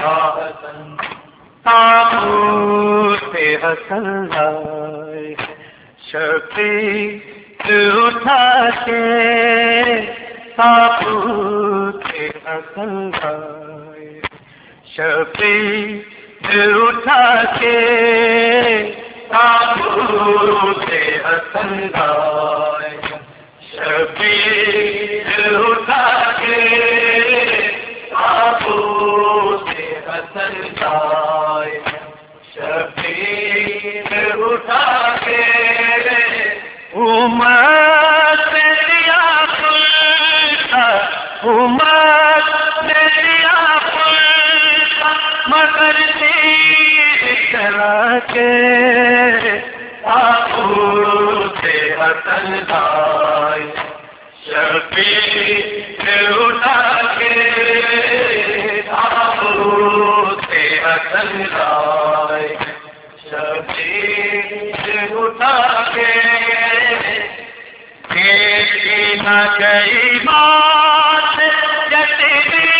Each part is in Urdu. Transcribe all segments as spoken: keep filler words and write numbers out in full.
تابوت حسن لائے شفیع اٹھا کے تابوت حسن لائے شفیع اٹھا کے تابوت حسن لائے شفیع اٹھا کے تابوت حسن لائے شفیع اٹھا کے امت لیا پلتا امت لیا پلتا مگر تیر چلا کے تابوت حسن لائے شفیع اٹھا کے تابوت حسن لائے شفیع اٹھا کے دیکھی نہ گئی بات جتنی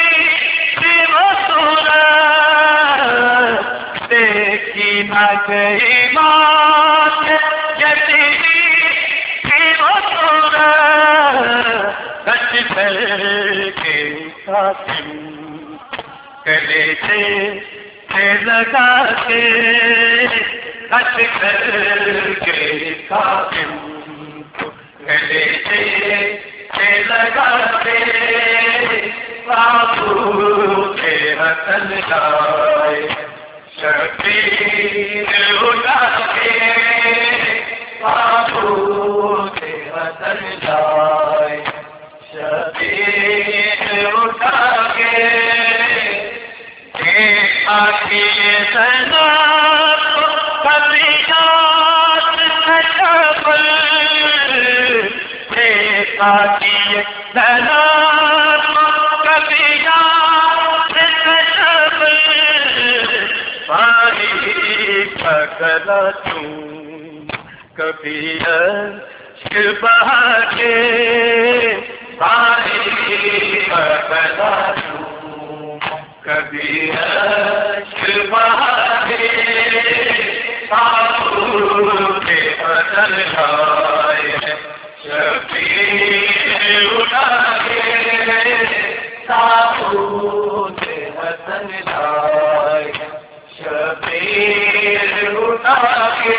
صورت دیکھی نہ گئی بات جتنی صورت کچھ کر کے قاسم گلے سے لگا کے کچھ کر کے قاسم گلے سے لگا کے تابوت حسن لائے شفیع اٹھا کے تابوت حسن لائے شفیع اٹھا کے آتی زینب کبھی یاد ہے شبل آتی زینب کبھی یاد ہے شبل پانی کا گلا چون کبھی عشق بہا کے پانی کا گلا چون کبھی عشق بہا کے تابوت حسن لائے شفیع اٹھا کے تابوت حسن لائے شفیع اٹھا کے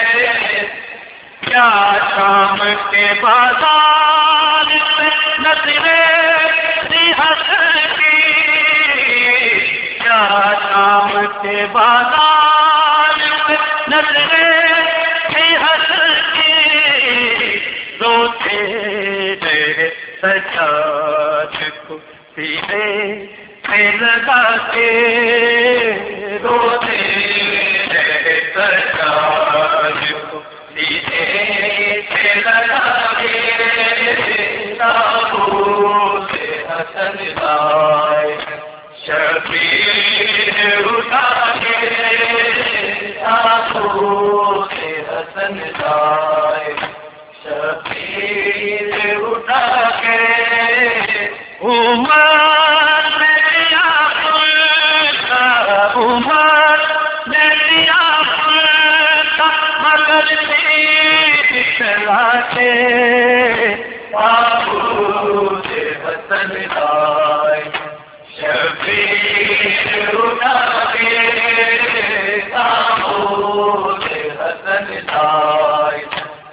کیا شام کے بازار میں نظریں حسن کی کیا شام کے بازار میں نظریں حسن کی روتے رہے سجاد کو سینے سے لگا کے روتے رہے سجاد کو سینے سے لگا کے تابوت حسن لائے شفیع اٹھا کے تابوت حسن لائے شفیع اٹھا کے عمر نے لیا پلتا عمر نے لیا پلتا مگر تیر چلا کے تابوت حسن لائے شفیع اٹھا کے تابوت حسن لائے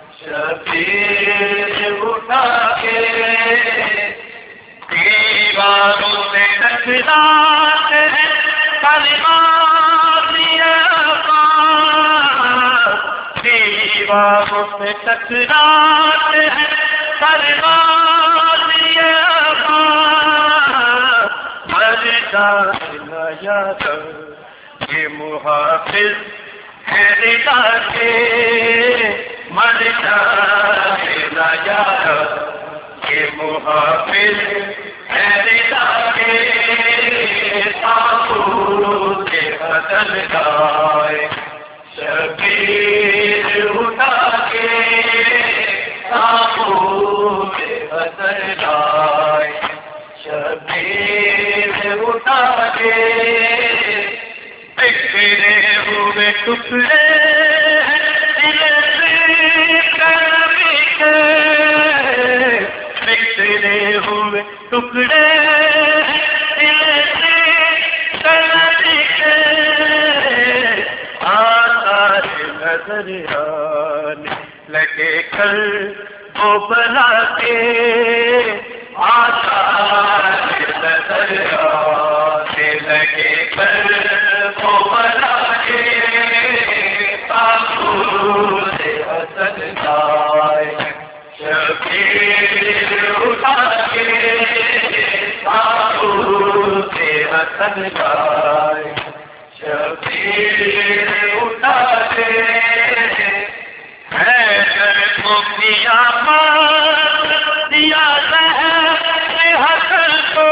شفیع اٹھا کے دیواروں سے ٹکراتے ہیں کلمات دیواروں سے ٹکراتے ہیں کلمات یاد یہ محافظ ہے رضا کے مر جائے نہ یاد یہ محافظ ہے رضا کے تابوت حسن لائے شبیر اٹھا کے تابوت حسن لائے شبیر اٹھا کے ٹکڑے دل سے کبھی کے بکھرے ہوئے ٹکڑے دل سے کبھی کے آثار نظر آنے لگے کل وہ بلا کے آثار نظر آنے لگے کل وہ بلا کے تابوت حسن لائے شبیر اٹھا کے تابوت حسن لائے شبیر اٹھا کے حیدر کو کیا مات دیا زہر حسن کو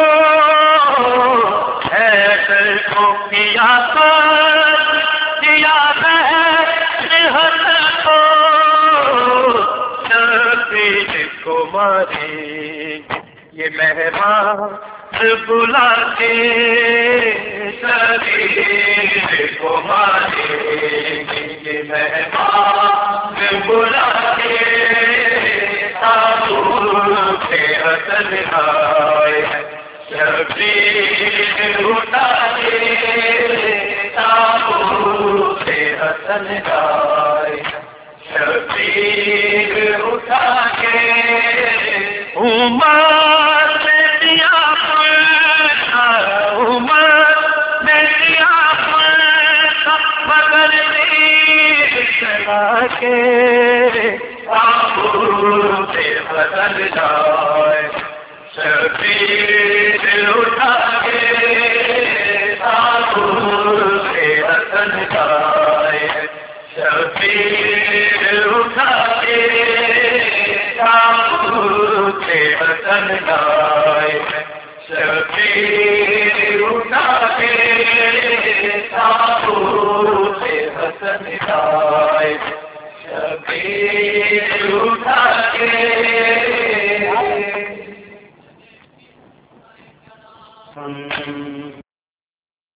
حیدر کو کیا مات دیا زہر حسن کو شبیر کو مارے یہ مہمان بلا کے شبیر کو مارے یہ مہمان بلا کے تابوت حسن آئے شبیر اٹھا کے تابوت حسن آئے شبیر اٹھا کے عمر نے دیا پڑھا عمر نے دیا پڑھا مگر دیر چلا کے تابوت حسن جائے شبیر اٹھا کے تابوت حسن جائے شبیر اٹھا کے تابوت حسن جائے شبیر اٹھا کے تابوت حسن جائے شبیر اٹھا کے ہم